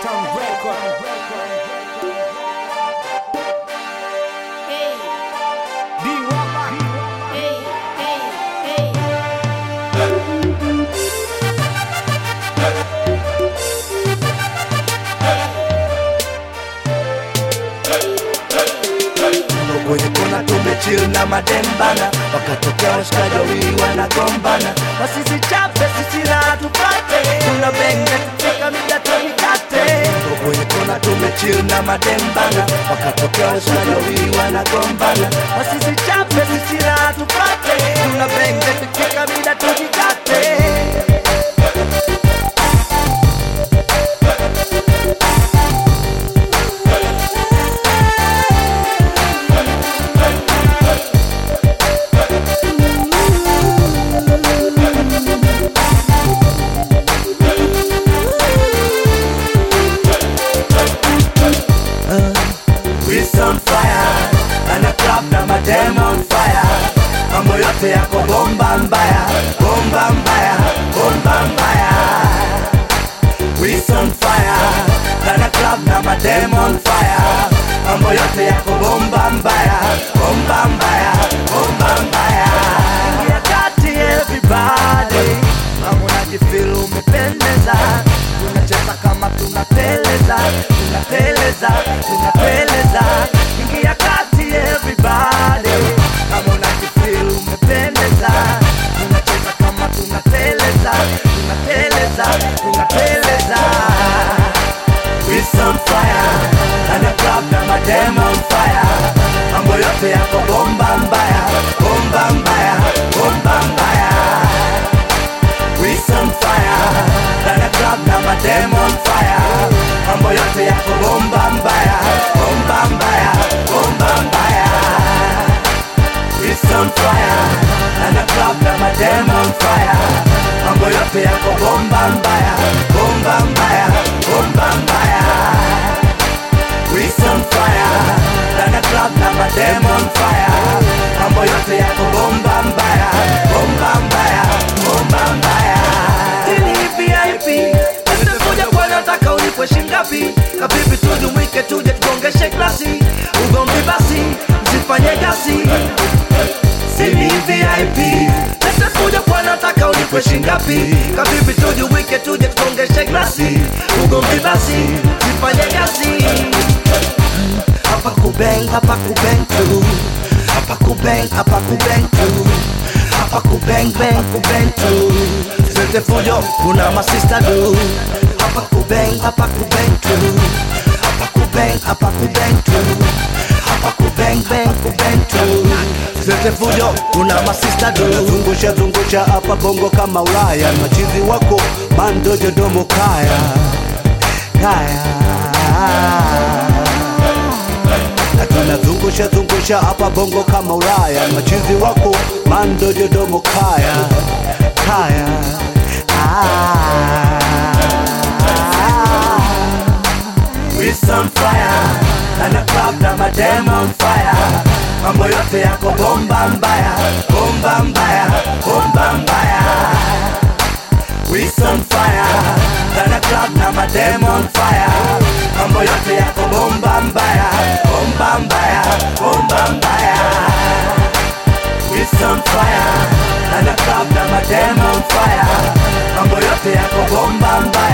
Kwenye kona tumechill na madembana, wakatokea washikaji wawili wanagombana. Wasisichape sisi na tupate, tuna benga tufika mida tunikate. Kwenye kona tumechill na madembana, wakatokea washikaji wawili wanagombana. Wasisichape sisi na tupate, tuna benga tufika mida tunikate. Mambo yote yako bomba mbaya, bomba mbaya, bomba mbaya. We on fire, Dana Club na madem on fire. Mambo yote yako bomba mbaya, bomba mbaya, bomba mbaya. Ingia kati everybody, mambo najifeel umependeza. Tunacheza kama tunateleza, tunateleza, tunateleza. Ingia kati everybody, kama unajifeel umependeza. Tunacheza kama tunateleza, tunateleza, tunateleza. We on fire, Dana Club na madem on fire. Mambo yote yako bomba mbaya, bomba mbaya, bomba mbaya. We on fire, Dana Club na madem on fire. Mambo yote yako bomba mbaya, bomba mbaya, bomba mbaya. We on fire, Dana Club na madem on fire. Mambo yote yako bomba mbaya, bomba mbaya, bomba mbaya. We on fire, Dana Club na madem on fire. Mambo yote yako bomba mbaya, bomba mbaya, bomba mbaya. Hili VIP, sasa kuja kwa nataka ulipwe shingapi? Kabibi tujumuike tuje tugongeshe klasi. Ugombi basi, msifanye gasi. Hili VIP, sasa kuja kwa nataka ulipwe shingapi? Kabibi tujumuike tuje tugongeshe klasi. Ugombi basi, msifanye gasi. Hapa kubeng tu, hapa kubeng tu, hapa kubeng tu. Zete fujo, kuna masista du. Hapa kubeng tu, hapa kubeng tu, hapa kubeng tu. Zete fujo, kuna masista du. Zungusha hapa bongo kama Ulaya. Machizi wako bando jodomo kaya kaya. Tunazungusha hapa bongo kama Ulaya. Machizi wako mando jodomo kaya kaya. We on fire, Dana Club na madem on fire. Mambo yote yako bomba mbaya, bomba mbaya, bomba mbaya. We on fire, Dana Club na madem on fire. Mambo yote yako bomba mbaya, bomba mbaya, bomba mbaya. We on fire, Dana Club na madem on fire. Mambo yote yako bomba mbaya,